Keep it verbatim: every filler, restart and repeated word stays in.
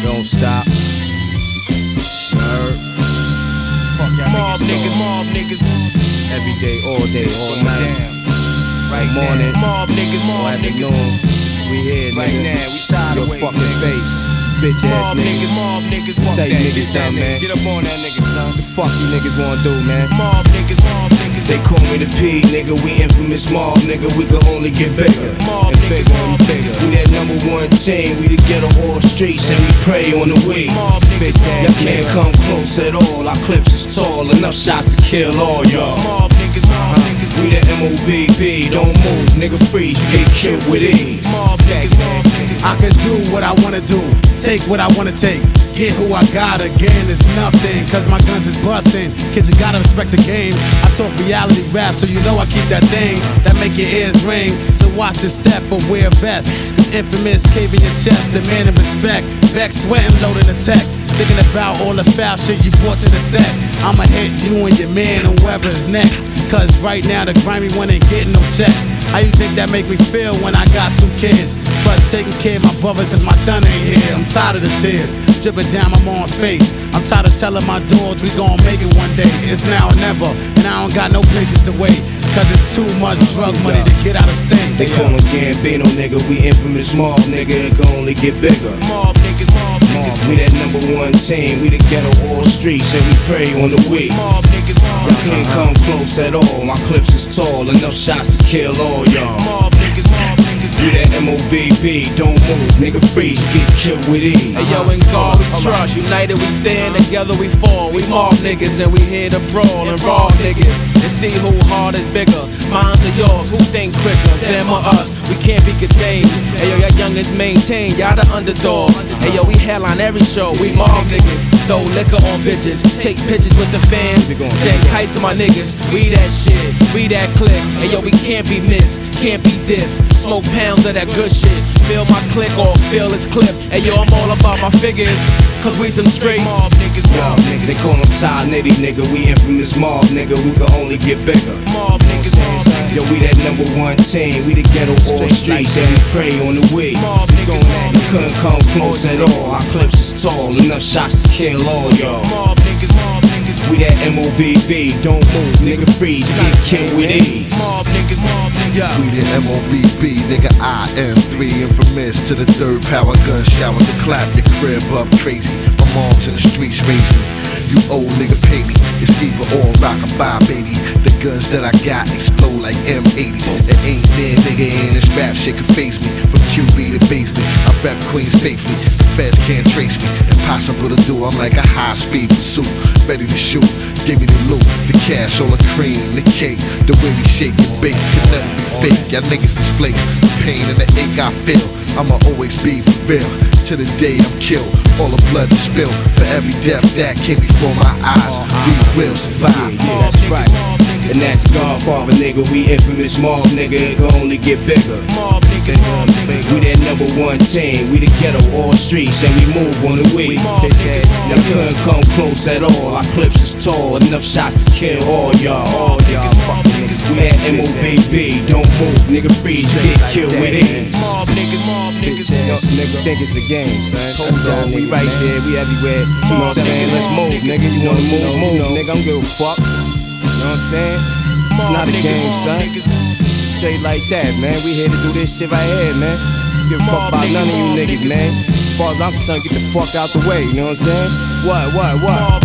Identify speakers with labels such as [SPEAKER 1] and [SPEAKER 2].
[SPEAKER 1] Don't stop. Nerd.
[SPEAKER 2] Fuck y'all
[SPEAKER 1] Mob
[SPEAKER 2] niggas,
[SPEAKER 1] niggas, mob niggas. Every day, all day, all night.
[SPEAKER 2] Right
[SPEAKER 1] morning,
[SPEAKER 2] now. Mob niggas,
[SPEAKER 1] all
[SPEAKER 2] mob niggas.
[SPEAKER 1] afternoon. We here, nigga.
[SPEAKER 2] Right now, we tired
[SPEAKER 1] Your
[SPEAKER 2] of waiting,
[SPEAKER 1] fucking
[SPEAKER 2] nigga.
[SPEAKER 1] face. Bitch ass
[SPEAKER 2] Mob
[SPEAKER 1] niggas.
[SPEAKER 2] niggas, mob niggas. Fuck
[SPEAKER 1] Tell you
[SPEAKER 2] that,
[SPEAKER 1] niggas
[SPEAKER 2] get that
[SPEAKER 1] something,
[SPEAKER 2] nigga.
[SPEAKER 1] man.
[SPEAKER 2] Get up on that nigga, son.
[SPEAKER 1] The fuck you niggas wanna do, man?
[SPEAKER 2] Mob niggas, mob niggas.
[SPEAKER 1] They call me the P, nigga. We infamous mob, nigga. We can only get bigger
[SPEAKER 2] Mob
[SPEAKER 1] and
[SPEAKER 2] niggas,
[SPEAKER 1] bigger
[SPEAKER 2] mob
[SPEAKER 1] and bigger.
[SPEAKER 2] niggas.
[SPEAKER 1] We that number one team. We the ghetto all streets and we pray on the way.
[SPEAKER 2] Mob niggas,
[SPEAKER 1] Bitch
[SPEAKER 2] mob
[SPEAKER 1] ass can't
[SPEAKER 2] niggas.
[SPEAKER 1] come close at all. Our clips is tall, enough shots to kill all y'all.
[SPEAKER 2] Mob niggas, mob niggas.
[SPEAKER 1] We the M O B B, don't move, nigga freeze, you get killed with ease.
[SPEAKER 2] Mob niggas, mob niggas.
[SPEAKER 3] I can do what I wanna do, take what I wanna take, get who I got again, it's nothing, cause my guns is bustin'. Kids, you gotta respect the game. I talk reality rap, so you know I keep that thing that make your ears ring. So watch your step or wear a vest, cause infamous cave in your chest, demanding respect. Vex, sweating, loading the tech, thinking about all the foul shit you brought to the set. I'ma hit you and your man and whoever's next, cause right now the grimy one ain't getting no checks. How you think that make me feel when I got two kids? Plus taking care of my brother cause my son ain't here. I'm tired of the tears dripping down my mom's face. I'm tired of telling my dogs we gon' make it one day. It's now or never, and I don't got no patience to wait, cause it's too much drug money to get out of state.
[SPEAKER 1] They call him Gambino, nigga. We infamous mob, nigga. It can only get bigger.
[SPEAKER 2] Mob niggas, mob niggas.
[SPEAKER 1] We that number one team. We the ghetto all streets and we pray on the way.
[SPEAKER 2] Mob niggas, mob
[SPEAKER 1] Y'all can't come close at all. My clips is tall, enough shots to kill all y'all.
[SPEAKER 2] Mob niggas, mob niggas.
[SPEAKER 1] We that M O B B, don't move, nigga freeze, you get killed with ease.
[SPEAKER 4] Hey yo, in God we trust, united we stand, together we fall. We mob niggas and we here to brawl and raw niggas and see who hard is bigger. Mine's or yours, who think quicker, them or us? We can't be contained. Hey yo, y'all youngins maintain, y'all the underdogs. Hey yo, we headline every show, we mob niggas. Throw liquor on bitches, take pictures with the fans, send kites to my niggas. We that shit, we that click. Hey yo, we can't be missed, can't be dissed. Smoke pounds of that good shit. Feel my click or feel this clip. Hey yo, I'm all about my figures, cause we some straight
[SPEAKER 2] mob niggas, mob
[SPEAKER 1] They
[SPEAKER 2] niggas.
[SPEAKER 1] call him Ty Nitty, nigga. We infamous mob, nigga. We can only get bigger.
[SPEAKER 2] Mob niggas, mob niggas.
[SPEAKER 1] Yo, we that number one team. We the ghetto all streets and we pray on the way.
[SPEAKER 2] Mob niggas, mob
[SPEAKER 1] You couldn't come close at all. Our clips is tall, enough shots to kill all y'all.
[SPEAKER 2] Mob niggas, mob niggas.
[SPEAKER 1] We that M O B B, don't move, nigga freeze, you get killed with ease.
[SPEAKER 2] Mob niggas, mob niggas.
[SPEAKER 5] We the M O B B, nigga I am three infamous to the third power gun shower to clap your crib up crazy. My mom's in the streets raising me. You old nigga pay me. It's either all rock or buy, baby. The guns that I got explode like M eighties. It ain't there, nigga, and this rap shit can face me. From Q B to Baisley, I rap Queens faithfully. The feds can't trace me. Impossible to do. I'm like a high speed pursuit, ready to shoot. Give me the loot, the cash, all the cream, the cake. The way we shake and bake can never be fake. Y'all niggas is flakes. The pain and the ache I feel, I'ma always be for real. To the day I'm killed, all the blood is spilled. For every death that came before my eyes, we will survive.
[SPEAKER 1] Yeah, that's right. And that's Godfather, nigga. We infamous mob, nigga. It can only get bigger.
[SPEAKER 2] Mob niggas, mob niggas.
[SPEAKER 1] We that number one team. We the ghetto all streets and we move on the way. Y'all couldn't come close at all. Our clips is tall, enough shots to kill all y'all. All y'all fucking niggas. We that M O B B, don't move, nigga freeze, you get killed with ease.
[SPEAKER 2] Mob niggas, mob niggas.
[SPEAKER 1] Yo, nigga, think it's a game, son. That's all. We right there, we everywhere. You know what I'm saying? Let's move, nigga. You wanna move, move, nigga. I'm give a fuck. You know what I'm saying? It's not a game, son. Straight like that, man. We here to do this shit right here, man. Give a fuck about none of you niggas, man. As far as I'm concerned, get the fuck out the way. You know what I'm saying? What, what, what?